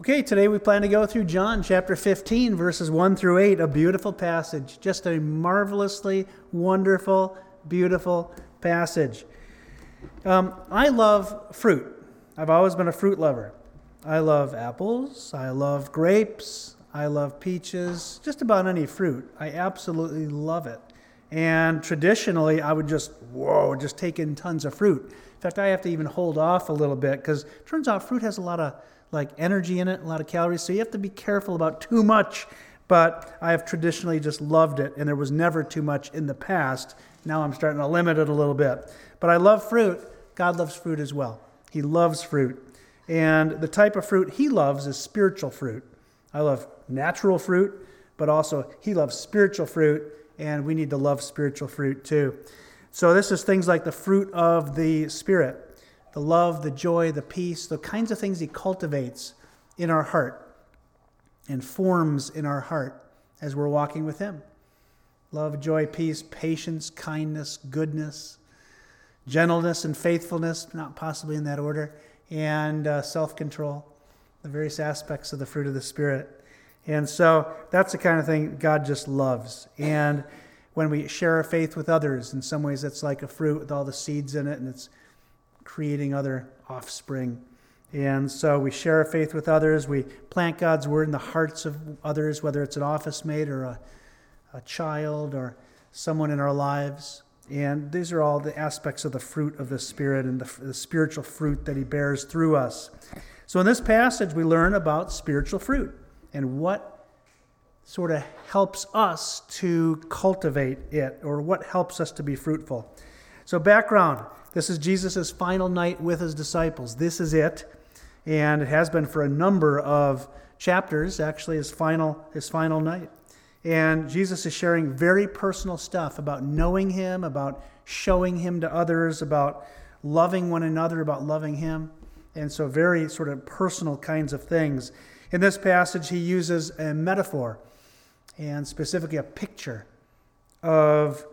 Okay, today we plan to go through John chapter 15, verses 1 through 8, a beautiful passage. Just a marvelously wonderful, beautiful passage. I love fruit. I've always been a fruit lover. I love apples, I love grapes, I love peaches, just about any fruit. I absolutely love it. And traditionally, I would just take in tons of fruit. In fact, I have to even hold off a little bit because it turns out fruit has a lot of energy in it, a lot of calories, so you have to be careful about too much. But I have traditionally just loved it, and there was never too much in the past. Now I'm starting to limit it a little bit. But I love fruit. God loves fruit as well. He loves fruit. And the type of fruit he loves is spiritual fruit. I love natural fruit, but also he loves spiritual fruit, and we need to love spiritual fruit too. So this is things like the fruit of the Spirit. The love, the joy, the peace, the kinds of things he cultivates in our heart and forms in our heart as we're walking with him. Love, joy, peace, patience, kindness, goodness, gentleness and faithfulness, not possibly in that order, and self-control, the various aspects of the fruit of the Spirit. And so that's the kind of thing God just loves. And when we share our faith with others, in some ways it's like a fruit with all the seeds in it, and it's creating other offspring. And so we share our faith with others. We plant God's word in the hearts of others, whether it's an office mate or a child or someone in our lives. And these are all the aspects of the fruit of the Spirit and the spiritual fruit that he bears through us. So in this passage, we learn about spiritual fruit and what sort of helps us to cultivate it, or what helps us to be fruitful. So background. This is Jesus' final night with his disciples. This is it. And it has been for a number of chapters, actually his final night. And Jesus is sharing very personal stuff about knowing him, about showing him to others, about loving one another, about loving him. And so very sort of personal kinds of things. In this passage, he uses a metaphor, and specifically a picture of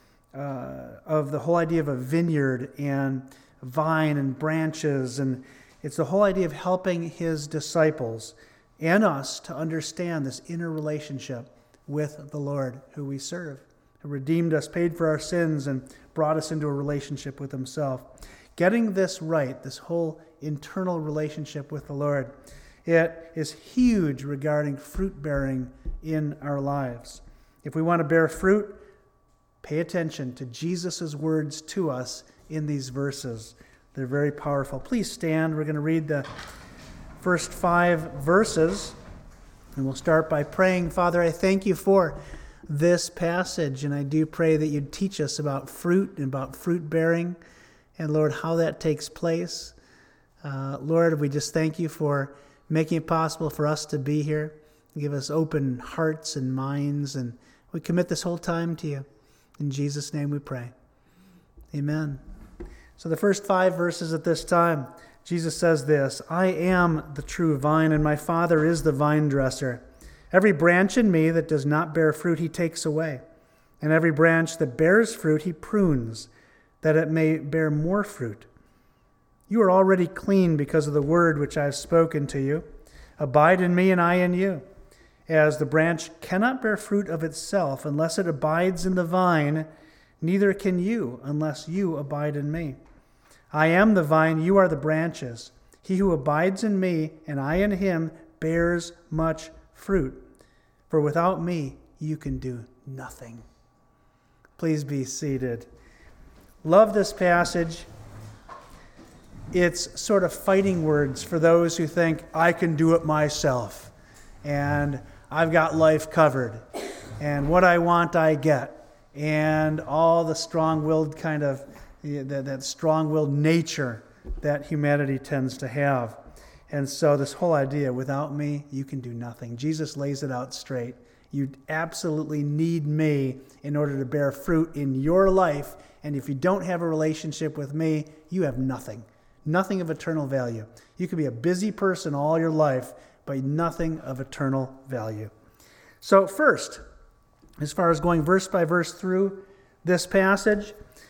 the whole idea of a vineyard and vine and branches. And it's the whole idea of helping his disciples and us to understand this inner relationship with the Lord who we serve, who redeemed us, paid for our sins, and brought us into a relationship with himself. Getting this right, this whole internal relationship with the Lord, it is huge regarding fruit bearing in our lives. If we want to bear fruit, pay attention to Jesus' words to us in these verses. They're very powerful. Please stand. We're going to read the first 5 verses, and we'll start by praying. Father, I thank you for this passage, and I do pray that you'd teach us about fruit and about fruit bearing, and Lord, how that takes place. Lord, we just thank you for making it possible for us to be here. Give us open hearts and minds, and we commit this whole time to you. In Jesus' name we pray. Amen. So the first 5 verses at this time, Jesus says this: I am the true vine, and my Father is the vine dresser. Every branch in me that does not bear fruit, he takes away. And every branch that bears fruit, he prunes, that it may bear more fruit. You are already clean because of the word which I have spoken to you. Abide in me, and I in you. As the branch cannot bear fruit of itself unless it abides in the vine, neither can you unless you abide in me. I am the vine, you are the branches. He who abides in me and I in him bears much fruit. For without me you can do nothing. Please be seated. Love this passage. It's sort of fighting words for those who think, I can do it myself, and I've got life covered, and what I want I get, and all the strong-willed kind of, that strong-willed nature that humanity tends to have. And so this whole idea, without me, you can do nothing. Jesus lays it out straight. You absolutely need me in order to bear fruit in your life, and if you don't have a relationship with me, you have nothing. Nothing of eternal value. You could be a busy person all your life, but nothing of eternal value. So first, as far as going verse by verse through this passage,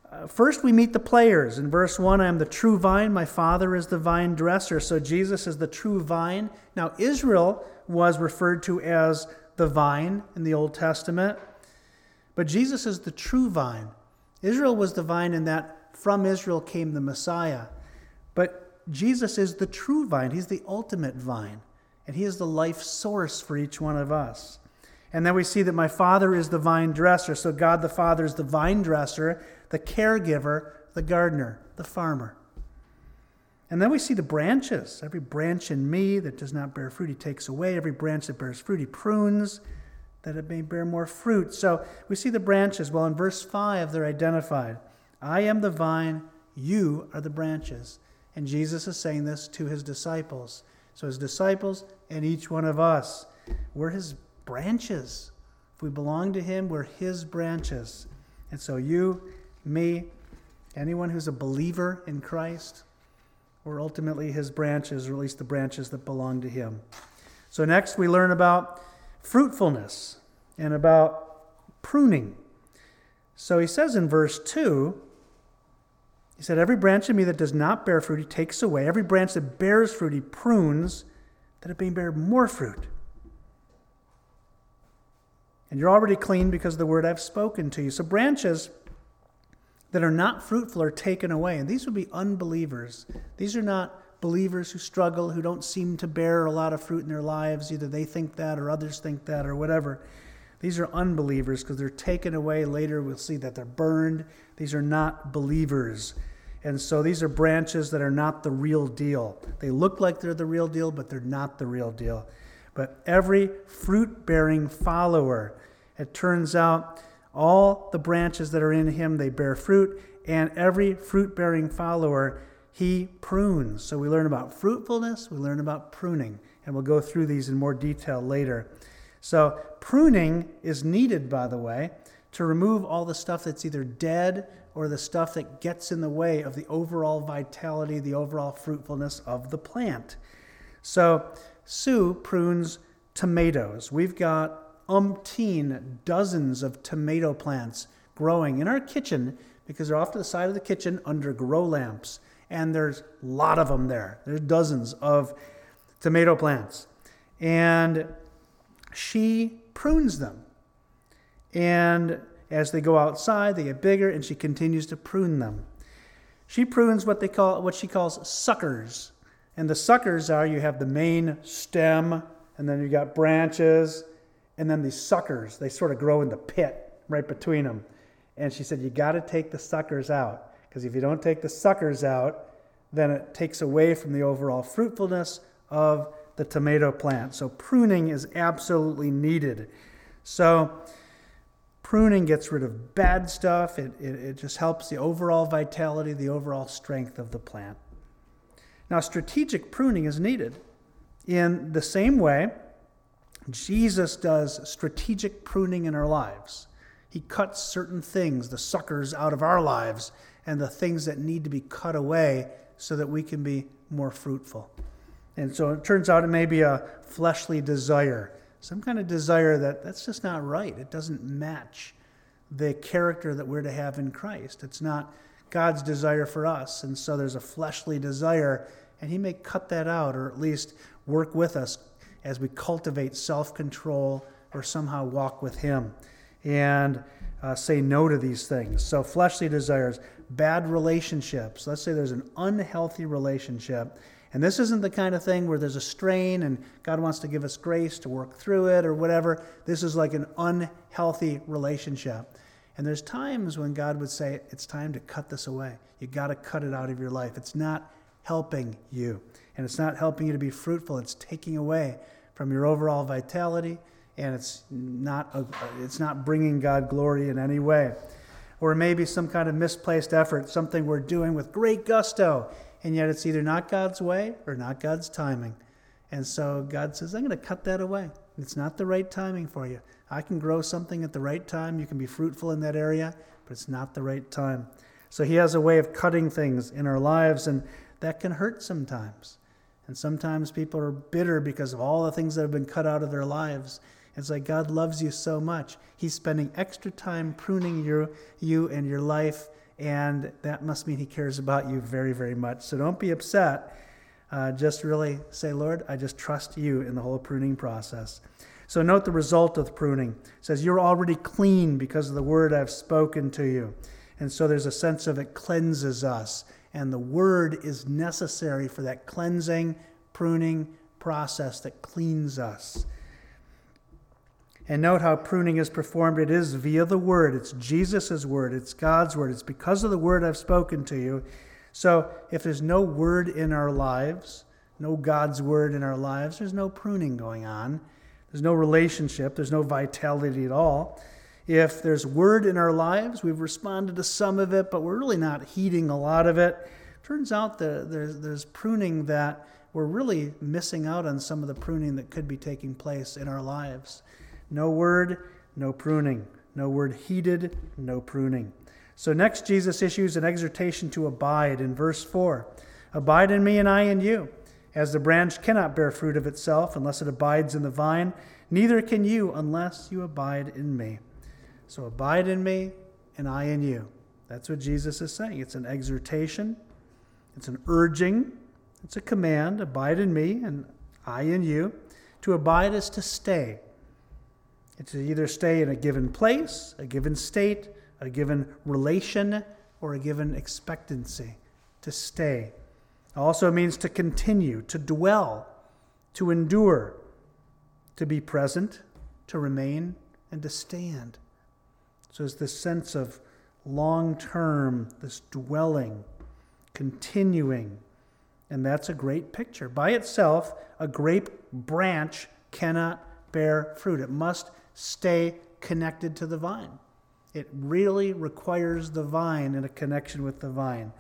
First, we meet the players. In verse 1, I am the true vine, my Father is the vine dresser. So Jesus is the true vine. Now, Israel was referred to as the vine in the Old Testament, but Jesus is the true vine. Israel was the vine in that from Israel came the Messiah, but Jesus is the true vine. He's the ultimate vine, and he is the life source for each one of us. And then we see that my Father is the vine dresser. So God the Father is the vine dresser, the caregiver, the gardener, the farmer. And then we see the branches. Every branch in me that does not bear fruit, he takes away. Every branch that bears fruit, he prunes, that it may bear more fruit. So we see the branches. Well, in verse 5, they're identified. I am the vine, you are the branches. And Jesus is saying this to his disciples. So his disciples and each one of us, we're his branches. If we belong to him, we're his branches. And so you, me, anyone who's a believer in Christ, we're ultimately his branches, or at least the branches that belong to him. So next we learn about fruitfulness and about pruning. So he says in verse 2, he said, every branch in me that does not bear fruit, he takes away. Every branch that bears fruit, he prunes, that it may bear more fruit. And you're already clean because of the word I've spoken to you. So branches that are not fruitful are taken away. And these would be unbelievers. These are not believers who struggle, who don't seem to bear a lot of fruit in their lives. Either they think that or others think that or whatever. These are unbelievers because they're taken away. Later we'll see that they're burned. These are not believers. And so these are branches that are not the real deal. They look like they're the real deal, but they're not the real deal. But every fruit-bearing follower, it turns out all the branches that are in him, they bear fruit, and every fruit-bearing follower, he prunes. So we learn about fruitfulness, we learn about pruning, and we'll go through these in more detail later. So pruning is needed, by the way, to remove all the stuff that's either dead or the stuff that gets in the way of the overall vitality, the overall fruitfulness of the plant. So Sue prunes tomatoes. We've got dozens of tomato plants growing in our kitchen because they're off to the side of the kitchen under grow lamps. And there's a lot of them there. There's dozens of tomato plants. And she prunes them. And as they go outside, they get bigger, and she continues to prune them. She prunes what she calls suckers. And the suckers are, you have the main stem, and then you got branches, and then these suckers, they sort of grow in the pit right between them. And she said, you got to take the suckers out, because if you don't take the suckers out, then it takes away from the overall fruitfulness of the tomato plant. So pruning is absolutely needed. So pruning gets rid of bad stuff. It just helps the overall vitality, the overall strength of the plant. Now, strategic pruning is needed. In the same way, Jesus does strategic pruning in our lives. He cuts certain things, the suckers, out of our lives, and the things that need to be cut away so that we can be more fruitful. And so it turns out it may be a fleshly desire, some kind of desire that's just not right. It doesn't match the character that we're to have in Christ. It's not God's desire for us. And so there's a fleshly desire, and he may cut that out, or at least work with us as we cultivate self-control or somehow walk with him and say no to these things. So fleshly desires, bad relationships. Let's say there's an unhealthy relationship, and this isn't the kind of thing where there's a strain and God wants to give us grace to work through it or whatever. This is like an unhealthy relationship. And there's times when God would say, it's time to cut this away. You got to cut it out of your life. It's not helping you, and it's not helping you to be fruitful. It's taking away from your overall vitality, and it's not bringing God glory in any way. Or maybe some kind of misplaced effort, something we're doing with great gusto, and yet it's either not God's way or not God's timing. And so God says, I'm going to cut that away. It's not the right timing for you. I can grow something at the right time. You can be fruitful in that area, but it's not the right time. So he has a way of cutting things in our lives, and that can hurt sometimes. And sometimes people are bitter because of all the things that have been cut out of their lives. It's like God loves you so much. He's spending extra time pruning you and your life and that must mean he cares about you very, very much. So don't be upset. Just really say, Lord, I just trust you in the whole pruning process. So note the result of the pruning. It says, you're already clean because of the word I've spoken to you. And so there's a sense of it cleanses us. And the word is necessary for that cleansing, pruning process that cleans us. And note how pruning is performed. It is via the word. It's Jesus' word. It's God's word. It's because of the word I've spoken to you. So if there's no word in our lives, no God's word in our lives, there's no pruning going on. There's no relationship. There's no vitality at all. If there's word in our lives, we've responded to some of it, but we're really not heeding a lot of it. Turns out that there's pruning that we're really missing out on some of the pruning that could be taking place in our lives. No word, no pruning. No word heeded, no pruning. So next, Jesus issues an exhortation to abide in verse 4. Abide in me and I in you. As the branch cannot bear fruit of itself unless it abides in the vine, neither can you unless you abide in me. So abide in me and I in you. That's what Jesus is saying. It's an exhortation. It's an urging. It's a command. Abide in me and I in you. To abide is to stay. It's to either stay in a given place, a given state, a given relation, or a given expectancy. To stay. Also means to continue, to dwell, to endure, to be present, to remain, and to stand. So it's this sense of long-term, this dwelling, continuing, and that's a great picture. By itself, a grape branch cannot bear fruit. It must stay connected to the vine. It really requires the vine and a connection with the vine.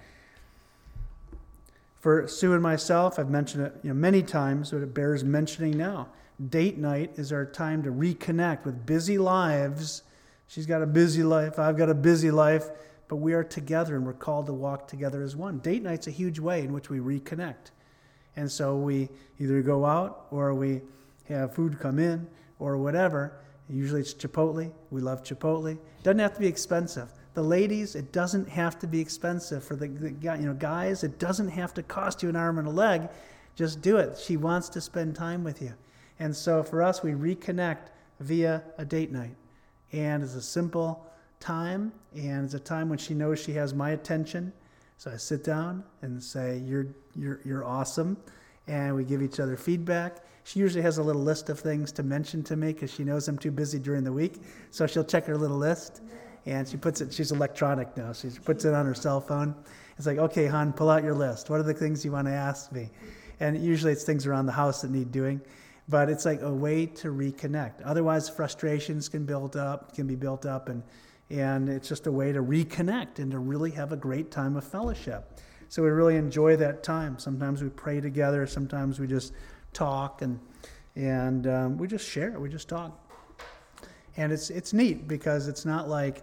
For Sue and myself, I've mentioned it many times, but it bears mentioning now. Date night is our time to reconnect with busy lives. She's got a busy life, I've got a busy life, but we are together and we're called to walk together as one. Date night's a huge way in which we reconnect. And so we either go out or we have food come in or whatever. Usually it's Chipotle. We love Chipotle. It doesn't have to be expensive. The ladies, it doesn't have to be expensive. For the guys, it doesn't have to cost you an arm and a leg. Just do it. She wants to spend time with you. And so for us, we reconnect via a date night. And it's a simple time, and it's a time when she knows she has my attention. So I sit down and say, you're awesome. And we give each other feedback. She usually has a little list of things to mention to me because she knows I'm too busy during the week. So she'll check her little list. And she puts it, she's electronic now, so she puts it on her cell phone. It's like, okay, hon, pull out your list. What are the things you want to ask me? And usually it's things around the house that need doing. But it's like a way to reconnect. Otherwise, frustrations can be built up, and it's just a way to reconnect and to really have a great time of fellowship. So we really enjoy that time. Sometimes we pray together. Sometimes we just talk and we just share. We just talk. And it's neat because it's not like,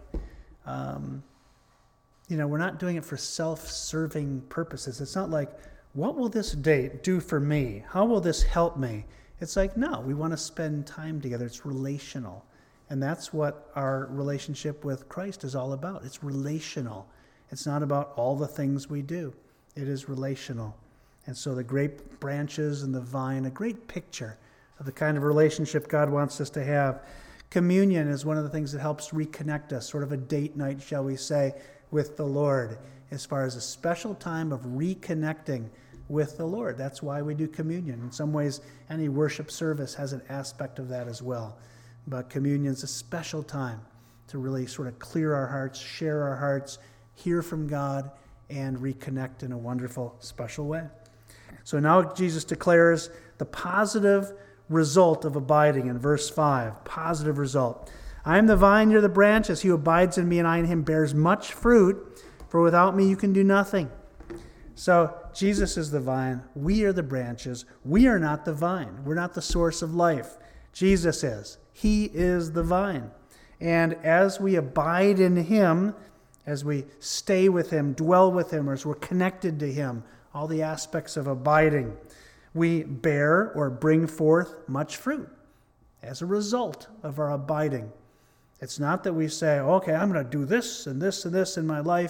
we're not doing it for self-serving purposes. It's not like, what will this date do for me? How will this help me? It's like, no, we want to spend time together. It's relational. And that's what our relationship with Christ is all about. It's relational. It's not about all the things we do. It is relational. And so the grape branches and the vine, a great picture of the kind of relationship God wants us to have. Communion is one of the things that helps reconnect us, sort of a date night, shall we say, with the Lord, as far as a special time of reconnecting with the Lord. That's why we do communion. In some ways, any worship service has an aspect of that as well. But communion is a special time to really sort of clear our hearts, share our hearts, hear from God, and reconnect in a wonderful, special way. So now Jesus declares the positive result of abiding in verse 5. Positive result. I am the vine, you're the branch. As he who abides in me and I in him bears much fruit, for without me you can do nothing. So Jesus is the vine. We are the branches. We are not the vine. We're not the source of life. Jesus is. He is the vine. And as we abide in him, as we stay with him, dwell with him, or as we're connected to him, all the aspects of abiding, we bear or bring forth much fruit as a result of our abiding. It's not that we say, okay, I'm going to do this and this and this in my life,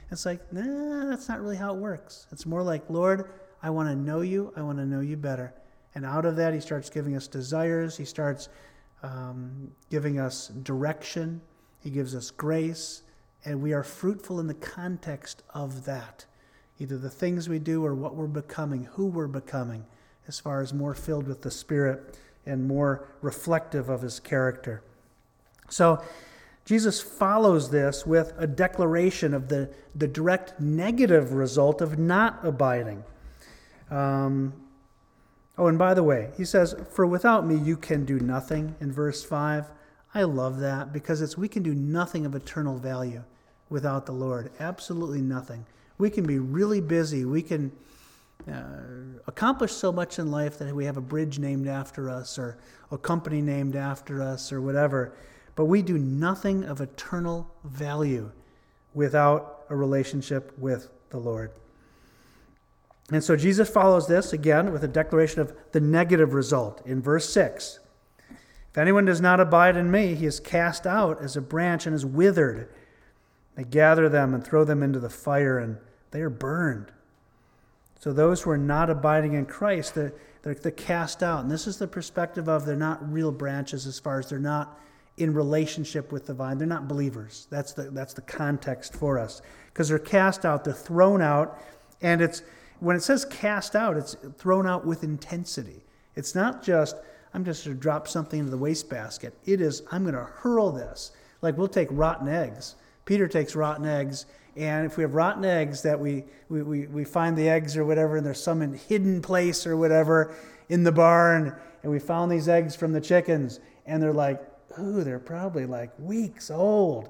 It's like, nah, that's not really how it works. It's more like, Lord, I want to know you. I want to know you better. And out of that, he starts giving us desires. He starts giving us direction. He gives us grace. And we are fruitful in the context of that. Either the things we do or what we're becoming, who we're becoming, as far as more filled with the Spirit and more reflective of his character. So Jesus follows this with a declaration of the direct negative result of not abiding. And by the way, he says, "For without me you can do nothing," in verse 5. I love that because we can do nothing of eternal value without the Lord. Absolutely nothing. We can be really busy. We can accomplish so much in life that we have a bridge named after us or a company named after us or whatever. But we do nothing of eternal value without a relationship with the Lord. And so Jesus follows this again with a declaration of the negative result in verse 6. "If anyone does not abide in me, he is cast out as a branch and is withered. They gather them and throw them into the fire, and they are burned." So those who are not abiding in Christ, they're cast out. And this is the perspective of they're not real branches as far as they're not in relationship with the vine. They're not believers. That's the context for us. Because they're cast out, they're thrown out, and when it says cast out, it's thrown out with intensity. It's not just, I'm just going to drop something into the wastebasket. It is, I'm going to hurl this. Like we'll take rotten eggs. Peter takes rotten eggs, and if we have rotten eggs that we find the eggs or whatever, and there's some hidden place or whatever in the barn, and we found these eggs from the chickens, and they're like, ooh, they're probably like weeks old.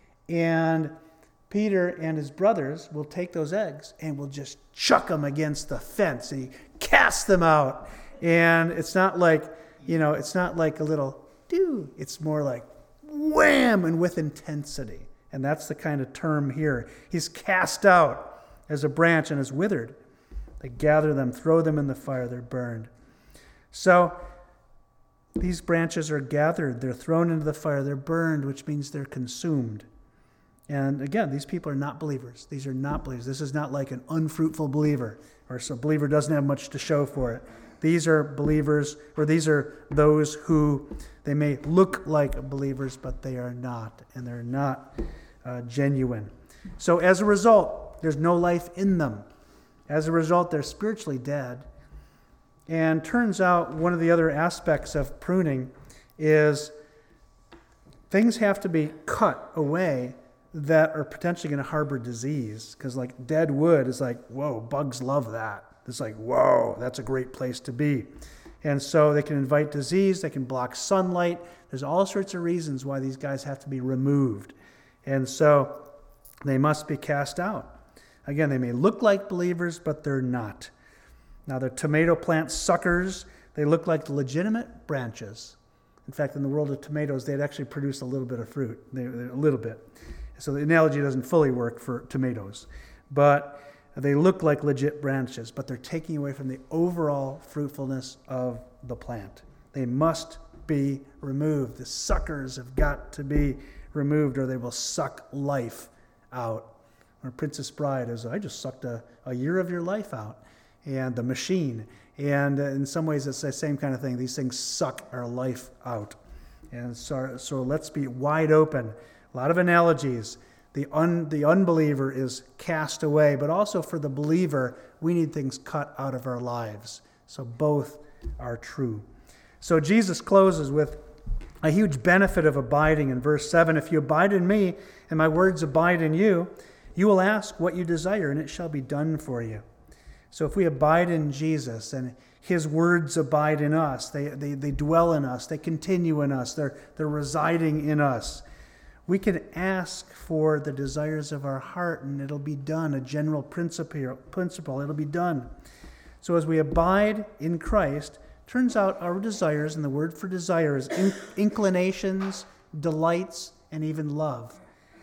And Peter and his brothers will take those eggs and will just chuck them against the fence. And he casts them out. And it's not like, it's not like a little doo. It's more like wham, and with intensity. And that's the kind of term here. He's cast out as a branch and is withered. They gather them, throw them in the fire, they're burned. So these branches are gathered, they're thrown into the fire, they're burned, which means they're consumed. And again, these people are not believers. These are not believers. This is not like an unfruitful believer, or a believer doesn't have much to show for it. These are believers, or these are those who they may look like believers, but they are not, and they're not genuine. So as a result, there's no life in them. As a result, they're spiritually dead. And turns out one of the other aspects of pruning is things have to be cut away that are potentially going to harbor disease. Because like dead wood is like, whoa, bugs love that. It's like, whoa, that's a great place to be. And so they can invite disease, they can block sunlight. There's all sorts of reasons why these guys have to be removed. And so they must be cast out. Again, they may look like believers, but they're not. Now, the tomato plant suckers, they look like legitimate branches. In fact, in the world of tomatoes, they'd actually produce a little bit of fruit, a little bit. So the analogy doesn't fully work for tomatoes. But they look like legit branches, but they're taking away from the overall fruitfulness of the plant. They must be removed. The suckers have got to be removed, or they will suck life out. Or Princess Bride is, I just sucked a year of your life out. And the machine. And in some ways, it's the same kind of thing. These things suck our life out. And so let's be wide open. A lot of analogies. The unbeliever is cast away, but also for the believer, we need things cut out of our lives. So both are true. So Jesus closes with a huge benefit of abiding in verse 7. "If you abide in me and my words abide in you, you will ask what you desire, and it shall be done for you." So if we abide in Jesus and his words abide in us, they dwell in us, they continue in us, they're residing in us, we can ask for the desires of our heart and it'll be done, a general principle, it'll be done. So as we abide in Christ, turns out our desires, and the word for desire is inclinations, delights, and even love.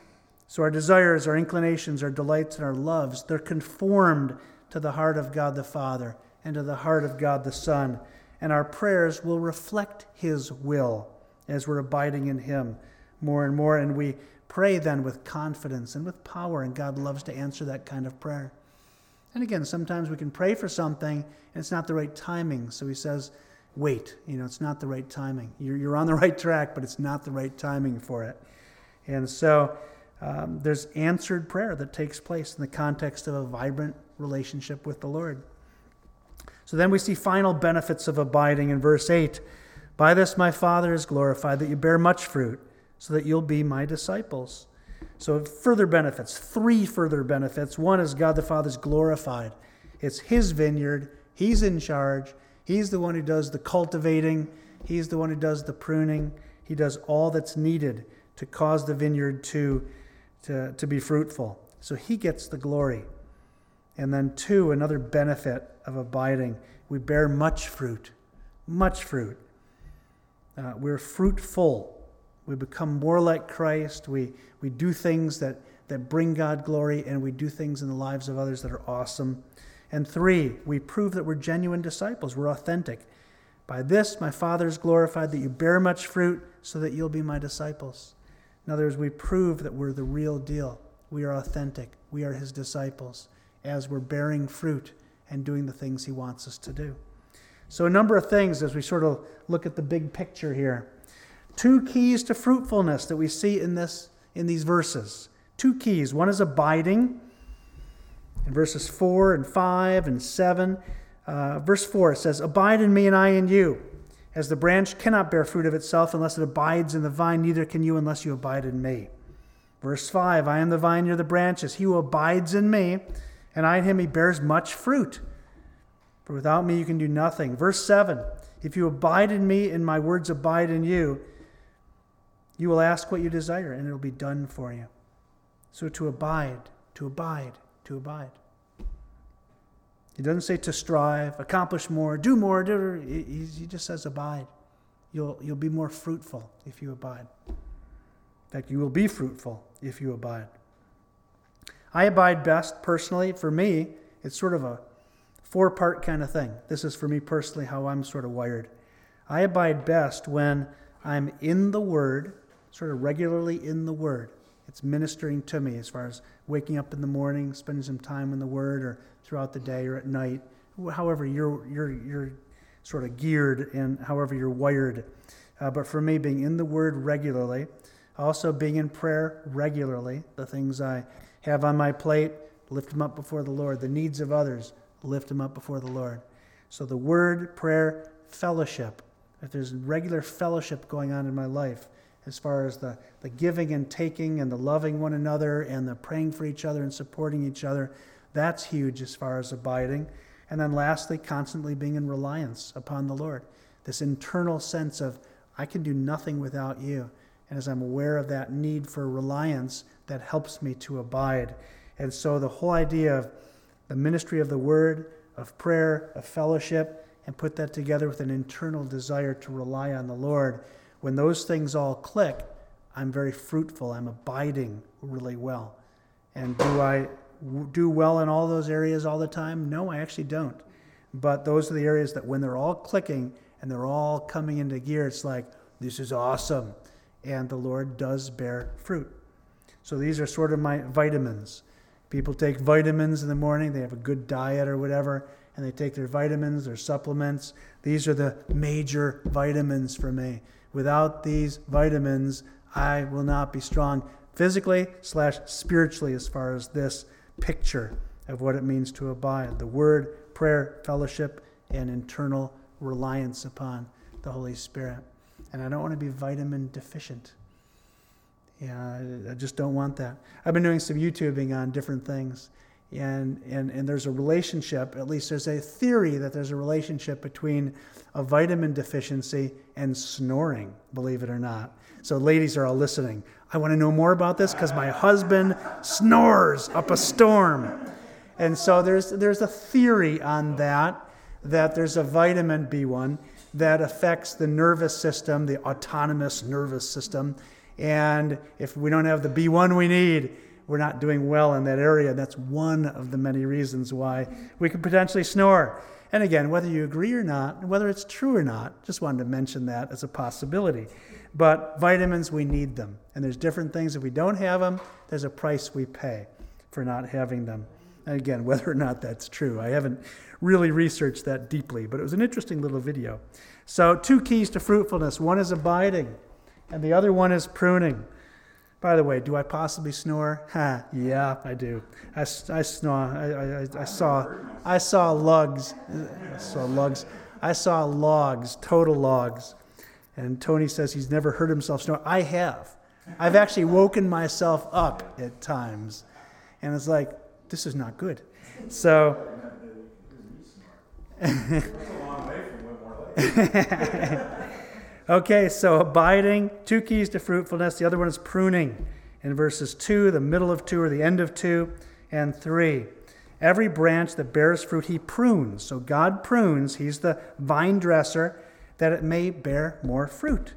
So our desires, our inclinations, our delights, and our loves, they're conformed to the heart of God the Father and to the heart of God the Son. And our prayers will reflect his will as we're abiding in him more and more. And we pray then with confidence and with power, and God loves to answer that kind of prayer. And again, sometimes we can pray for something and it's not the right timing. So he says, wait, it's not the right timing. You're on the right track, but it's not the right timing for it. And so there's answered prayer that takes place in the context of a vibrant relationship with the Lord. So then we see final benefits of abiding in verse 8. By this my Father is glorified, that you bear much fruit, so that you'll be my disciples. So further benefits, 3 further benefits. One is God the Father is glorified. It's his vineyard. He's in charge. He's the one who does the cultivating. He's the one who does the pruning. He does all that's needed to cause the vineyard to be fruitful. So he gets the glory. And then 2, another benefit of abiding. We bear much fruit. Much fruit. We're fruitful. We become more like Christ. We do things that bring God glory, and we do things in the lives of others that are awesome. And 3, we prove that we're genuine disciples. We're authentic. By this, my Father is glorified, that you bear much fruit, so that you'll be my disciples. In other words, we prove that we're the real deal. We are authentic. We are his disciples, as we're bearing fruit and doing the things he wants us to do. So a number of things as we sort of look at the big picture here. 2 keys to fruitfulness that we see in these verses. 2 keys. One is abiding. In verses 4 and 5 and 7. Verse 4, it says, abide in me and I in you. As the branch cannot bear fruit of itself unless it abides in the vine, neither can you unless you abide in me. Verse 5, I am the vine, you're the branches. He who abides in me, and I in him, he bears much fruit. For without me you can do nothing. Verse 7, if you abide in me and my words abide in you, you will ask what you desire, and it will be done for you. So to abide, to abide, to abide. He doesn't say to strive, accomplish more, do more. He just says abide. You'll be more fruitful if you abide. In fact, you will be fruitful if you abide. I abide best personally. For me, it's sort of a 4-part kind of thing. This is for me personally how I'm sort of wired. I abide best when I'm in the Word, sort of regularly in the Word. It's ministering to me as far as waking up in the morning, spending some time in the Word, or throughout the day or at night, however you're sort of geared and however you're wired. But for me, being in the Word regularly, also being in prayer regularly, the things I have on my plate, lift them up before the Lord. The needs of others, lift them up before the Lord. So the Word, prayer, fellowship. If there's regular fellowship going on in my life, as far as the giving and taking and the loving one another and the praying for each other and supporting each other, that's huge as far as abiding. And then lastly, constantly being in reliance upon the Lord. This internal sense of, I can do nothing without you. And as I'm aware of that need for reliance, that helps me to abide. And so the whole idea of the ministry of the Word, of prayer, of fellowship, and put that together with an internal desire to rely on the Lord, when those things all click, I'm very fruitful. I'm abiding really well. And do I do well in all those areas all the time? No, I actually don't. But those are the areas that when they're all clicking and they're all coming into gear, it's like, this is awesome. And the Lord does bear fruit. So these are sort of my vitamins. People take vitamins in the morning. They have a good diet or whatever, and they take their vitamins, their supplements. These are the major vitamins for me. Without these vitamins, I will not be strong physically/spiritually as far as this picture of what it means to abide. The Word, prayer, fellowship, and internal reliance upon the Holy Spirit. And I don't want to be vitamin deficient. Yeah, I just don't want that. I've been doing some YouTubing on different things. And there's a relationship, at least there's a theory that there's a relationship between a vitamin deficiency and snoring, believe it or not. So ladies are all listening. I want to know more about this because my husband snores up a storm. And so there's a theory on that there's a vitamin B1 that affects the nervous system, the autonomous nervous system. And if we don't have the B1 we need, we're not doing well in that area. That's one of the many reasons why we could potentially snore. And again, whether you agree or not, and whether it's true or not, just wanted to mention that as a possibility. But vitamins, we need them. And there's different things. If we don't have them, there's a price we pay for not having them. And again, whether or not that's true, I haven't really researched that deeply, but it was an interesting little video. So 2 keys to fruitfulness. One is abiding, and the other one is pruning. By the way, do I possibly snore? Yeah, I do. I snore. I saw lugs. I saw logs, total logs. And Tony says he's never heard himself snore. I have. I've actually woken myself up at times. And it's like, this is not good. So... Okay, so abiding, 2 keys to fruitfulness. The other one is pruning in verses 2, the middle of 2 or the end of 2, and 3. Every branch that bears fruit, he prunes. So God prunes, he's the vine dresser, that it may bear more fruit.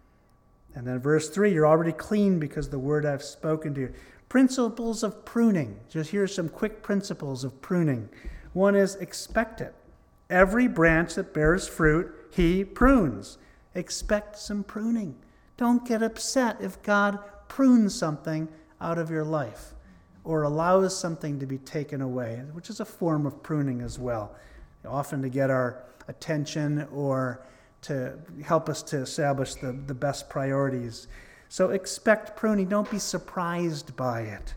And then verse 3, you're already clean because of the word I've spoken to you. Principles of pruning. Just here's some quick principles of pruning. One is expect it. Every branch that bears fruit, he prunes. Expect some pruning. Don't get upset if God prunes something out of your life or allows something to be taken away, which is a form of pruning as well, often to get our attention or to help us to establish the best priorities. So expect pruning. Don't be surprised by it.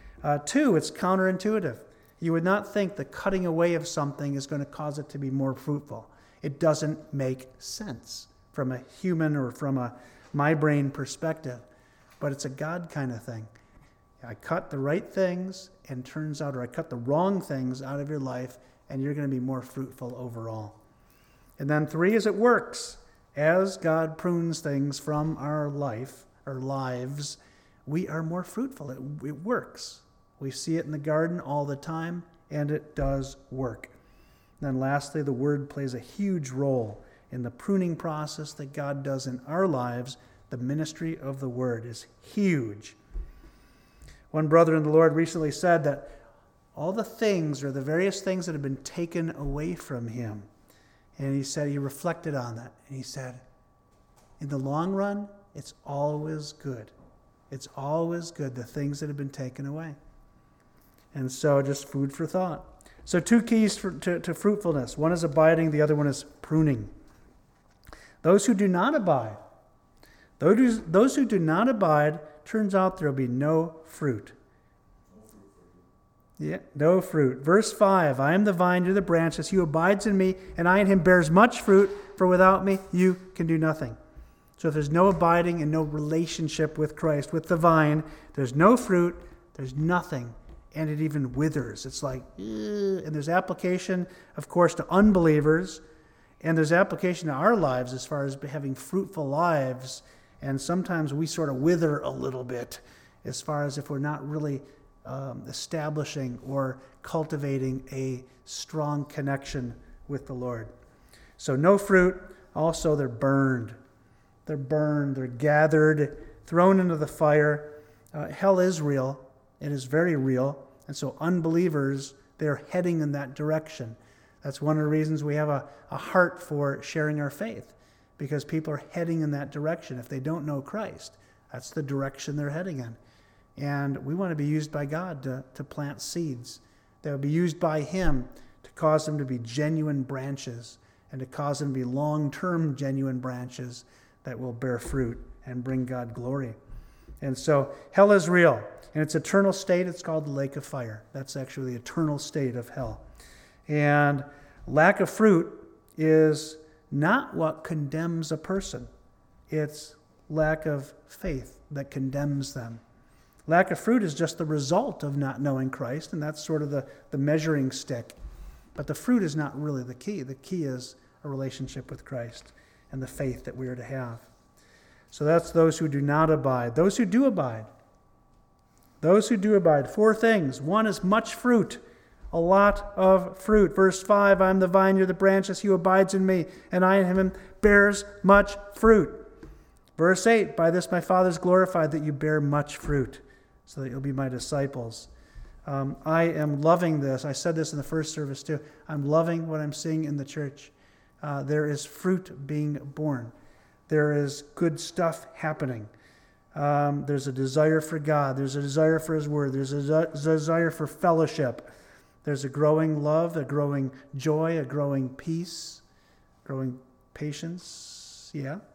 2, it's counterintuitive. You would not think the cutting away of something is going to cause it to be more fruitful. It doesn't make sense from a human or from a my brain perspective. But it's a God kind of thing. I cut the right things and turns out, or I cut the wrong things out of your life and you're going to be more fruitful overall. And then 3 is it works. As God prunes things from our life, our lives, we are more fruitful. It works. We see it in the garden all the time, and it does work. And then lastly, the word plays a huge role in the pruning process that God does in our lives. The ministry of the word is huge. One brother in the Lord recently said that all the things or the various things that have been taken away from him, and he said he reflected on that, and he said, in the long run, it's always good. It's always good, the things that have been taken away. And so just food for thought. So 2 keys to fruitfulness. One is abiding, the other one is pruning. Those who do not abide, those who do not abide, turns out there will be no fruit. Yeah, no fruit. Verse 5, I am the vine, you're the branches. He who abides in me, and I in him bears much fruit, for without me you can do nothing. So if there's no abiding and no relationship with Christ, with the vine, there's no fruit, there's nothing, and it even withers. It's like, and there's application, of course, to unbelievers, and there's application to our lives as far as having fruitful lives, and sometimes we sort of wither a little bit as far as if we're not really establishing or cultivating a strong connection with the Lord. So no fruit. Also, they're burned. They're burned. They're gathered, thrown into the fire. Hell is real. It is very real. And so unbelievers, they're heading in that direction. That's one of the reasons we have a heart for sharing our faith, because people are heading in that direction. If they don't know Christ, that's the direction they're heading in. And we want to be used by God to plant seeds that will be used by him to cause them to be genuine branches and to cause them to be long-term genuine branches that will bear fruit and bring God glory. And so hell is real. In its eternal state, it's called the lake of fire. That's actually the eternal state of hell. And lack of fruit is not what condemns a person. It's lack of faith that condemns them. Lack of fruit is just the result of not knowing Christ, and that's sort of the measuring stick. But the fruit is not really the key. The key is a relationship with Christ and the faith that we are to have. So that's those who do not abide. Those who do abide. Those who do abide. 4 things. 1 is much fruit. A lot of fruit. Verse 5, I am the vine, you're the branches, he who abides in me, and I in him bears much fruit. Verse 8, by this my Father is glorified, that you bear much fruit, so that you'll be my disciples. I am loving this. I said this in the first service too. I'm loving what I'm seeing in the church. There is fruit being born. There is good stuff happening. There's a desire for God. There's a desire for His Word. There's a desire for fellowship. There's a growing love, a growing joy, a growing peace, growing patience,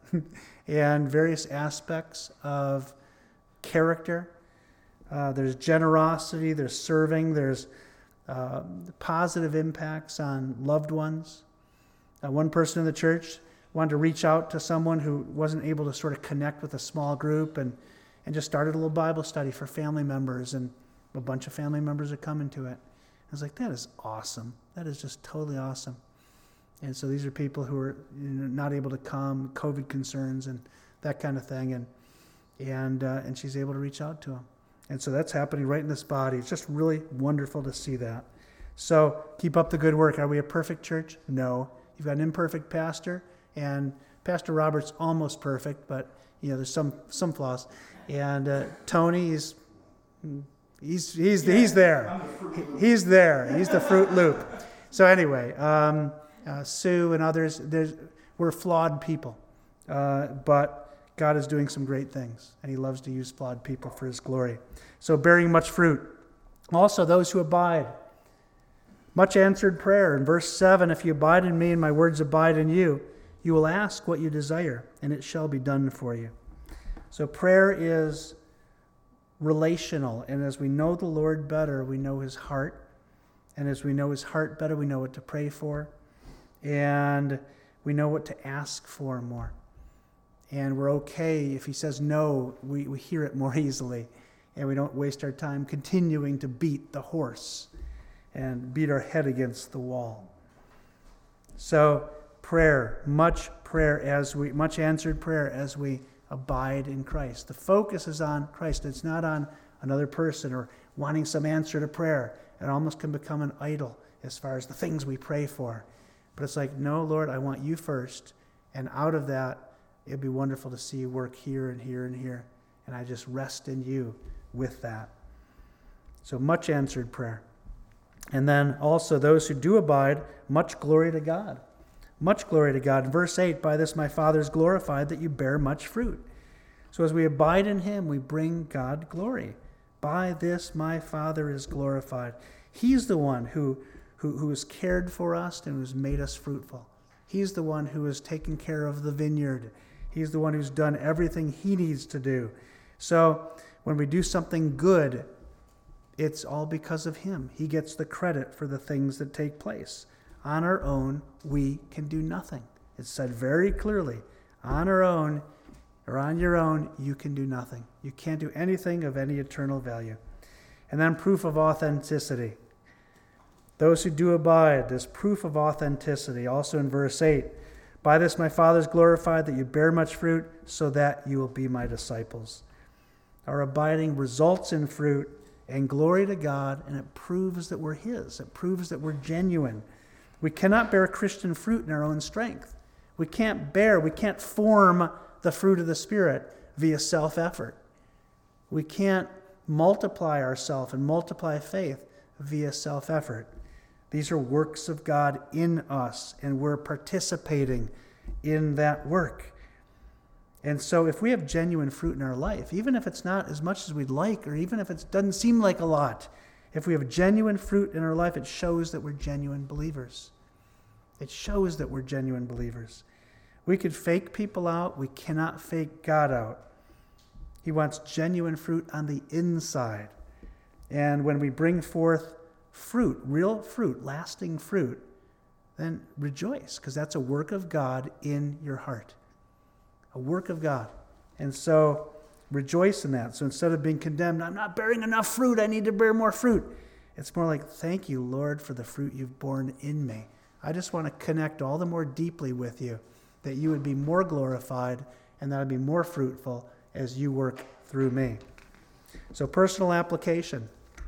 and various aspects of character. There's generosity, there's serving, there's positive impacts on loved ones. One person in the church wanted to reach out to someone who wasn't able to sort of connect with a small group and just started a little Bible study for family members, and a bunch of family members are coming to it. I was like, that is awesome. That is just totally awesome. And so these are people who are not able to come, COVID concerns and that kind of thing, and she's able to reach out to them. And so that's happening right in this body. It's just really wonderful to see that. So keep up the good work. Are we a perfect church? No. You've got an imperfect pastor, and Pastor Robert's almost perfect, but there's some flaws. And Tony is he's there. He's there. He's the Fruit Loop. So anyway, Sue and others, we're flawed people, but God is doing some great things, and He loves to use flawed people for His glory. So bearing much fruit. Also, those who abide. Much answered prayer. In verse 7, if you abide in me and my words abide in you, you will ask what you desire, and it shall be done for you. So prayer is relational, and as we know the Lord better, we know His heart. And as we know His heart better, we know what to pray for, and we know what to ask for more. And we're okay if He says no, we hear it more easily, and we don't waste our time continuing to beat the horse and beat our head against the wall. So prayer, much answered prayer as we abide in Christ. The focus is on Christ. It's not on another person or wanting some answer to prayer. It almost can become an idol as far as the things we pray for. But it's like, no, Lord, I want you first. And out of that, it'd be wonderful to see you work here and here and here. And I just rest in you with that. So much answered prayer. And then also those who do abide, much glory to God. Much glory to God. In verse 8, by this my Father is glorified, that you bear much fruit. So as we abide in Him, we bring God glory. By this my Father is glorified. He's the one who has cared for us and who's made us fruitful. He's the one who has taken care of the vineyard. He's the one who's done everything He needs to do. So when we do something good, it's all because of Him. He gets the credit for the things that take place. On our own, we can do nothing. It's said very clearly, on our own, or on your own, you can do nothing. You can't do anything of any eternal value. And then proof of authenticity. Those who do abide, this proof of authenticity. Also in verse 8, by this my Father is glorified, that you bear much fruit, so that you will be my disciples. Our abiding results in fruit and glory to God, and it proves that we're His. It proves that we're genuine. We cannot bear Christian fruit in our own strength. We can't form the fruit of the Spirit via self-effort. We can't multiply ourselves and multiply faith via self-effort. These are works of God in us, and we're participating in that work. And so if we have genuine fruit in our life, even if it's not as much as we'd like, or even if it doesn't seem like a lot, if we have genuine fruit in our life, it shows that we're genuine believers. It shows that we're genuine believers. We could fake people out. We cannot fake God out. He wants genuine fruit on the inside. And when we bring forth fruit, real fruit, lasting fruit, then rejoice, because that's a work of God in your heart. A work of God. And so rejoice in that. So instead of being condemned, I'm not bearing enough fruit, I need to bear more fruit. It's more like, thank you, Lord, for the fruit you've borne in me. I just want to connect all the more deeply with you, that you would be more glorified and that I'd be more fruitful as you work through me. So personal application.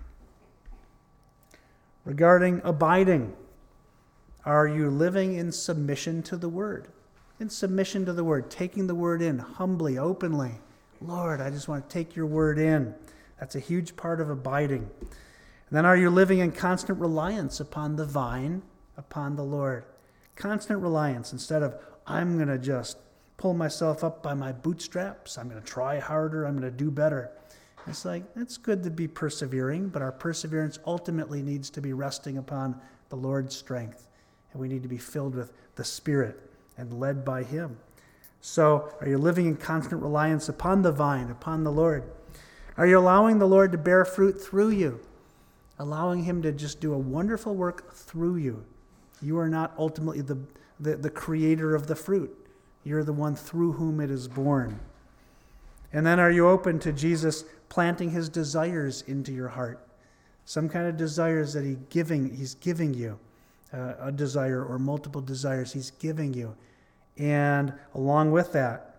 Regarding abiding, are you living in submission to the Word? In submission to the Word, taking the Word in humbly, openly. Lord, I just want to take your Word in. That's a huge part of abiding. And then are you living in constant reliance upon the vine, upon the Lord? Constant reliance instead of, I'm going to just pull myself up by my bootstraps. I'm going to try harder. I'm going to do better. It's like, it's good to be persevering, but our perseverance ultimately needs to be resting upon the Lord's strength. And we need to be filled with the Spirit and led by Him. So, are you living in constant reliance upon the vine, upon the Lord? Are you allowing the Lord to bear fruit through you? Allowing Him to just do a wonderful work through you. You are not ultimately the creator of the fruit. You're the one through whom it is born. And then are you open to Jesus planting His desires into your heart? Some kind of desires that He's giving you. A desire or multiple desires He's giving you. And along with that,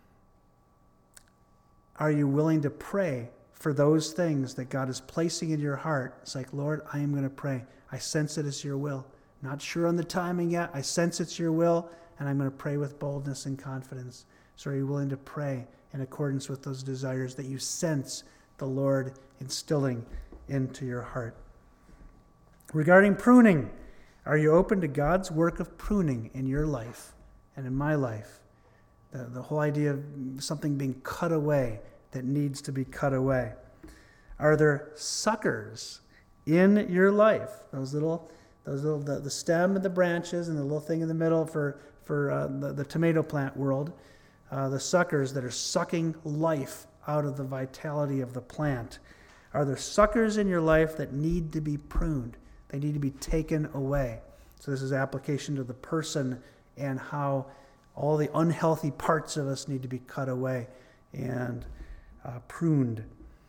are you willing to pray for those things that God is placing in your heart? It's like, Lord, I am going to pray. I sense it as your will. Not sure on the timing yet. I sense it's your will, and I'm going to pray with boldness and confidence. So are you willing to pray in accordance with those desires that you sense the Lord instilling into your heart? Regarding pruning, are you open to God's work of pruning in your life and in my life? The whole idea of something being cut away that needs to be cut away. Are there suckers in your life? The stem and the branches and the little thing in the middle for the tomato plant world. The suckers that are sucking life out of the vitality of the plant. Are there suckers in your life that need to be pruned? They need to be taken away. So this is application to the person and how all the unhealthy parts of us need to be cut away and pruned.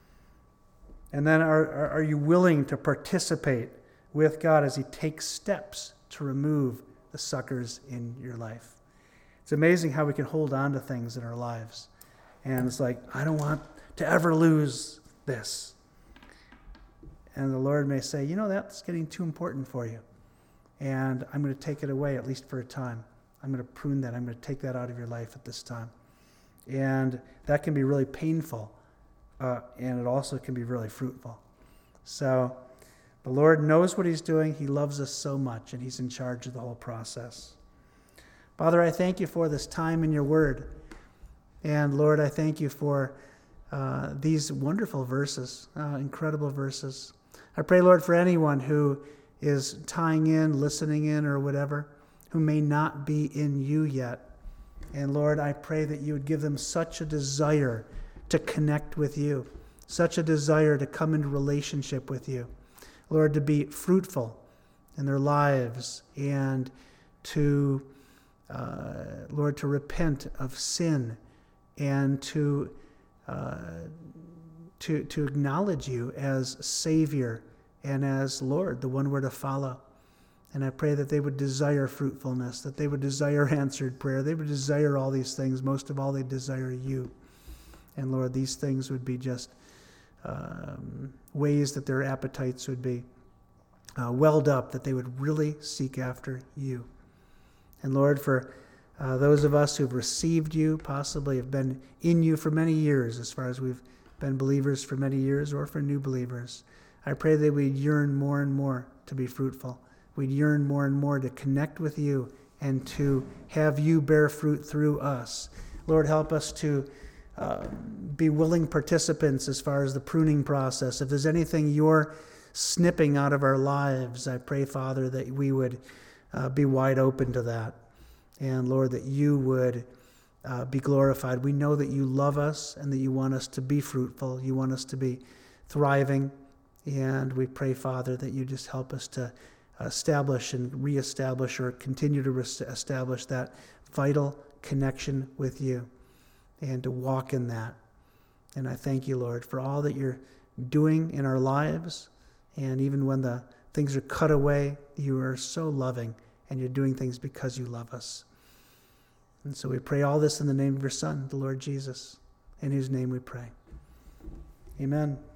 And then are you willing to participate with God as He takes steps to remove the suckers in your life? It's amazing how we can hold on to things in our lives. And it's like, I don't want to ever lose this. And the Lord may say, that's getting too important for you. And I'm going to take it away, at least for a time. I'm going to prune that. I'm going to take that out of your life at this time. And that can be really painful. And it also can be really fruitful. So the Lord knows what He's doing. He loves us so much, and He's in charge of the whole process. Father, I thank You for this time in Your Word. And Lord, I thank You for these wonderful verses, incredible verses. I pray, Lord, for anyone who is tying in, listening in, or whatever, who may not be in You yet. And Lord, I pray that You would give them such a desire to connect with You, such a desire to come into relationship with You. Lord, to be fruitful in their lives and to, Lord, to repent of sin and to acknowledge You as Savior and as Lord, the one we're to follow. And I pray that they would desire fruitfulness, that they would desire answered prayer. They would desire all these things. Most of all, they desire You. And Lord, these things would be just ways that their appetites would be welled up, that they would really seek after You. And Lord, for those of us who've received You, possibly have been in You for many years, as far as we've been believers for many years, or for new believers, I pray that we'd yearn more and more to be fruitful. We'd yearn more and more to connect with You and to have You bear fruit through us. Lord, help us to be willing participants as far as the pruning process. If there's anything You're snipping out of our lives, I pray, Father, that we would be wide open to that. And Lord, that You would be glorified. We know that You love us and that You want us to be fruitful. You want us to be thriving. And we pray, Father, that You just help us to establish and reestablish or continue to establish that vital connection with You and to walk in that. And I thank You, Lord, for all that You're doing in our lives. And even when the things are cut away, You are so loving and You're doing things because You love us. And so we pray all this in the name of Your Son, the Lord Jesus, in whose name we pray. Amen.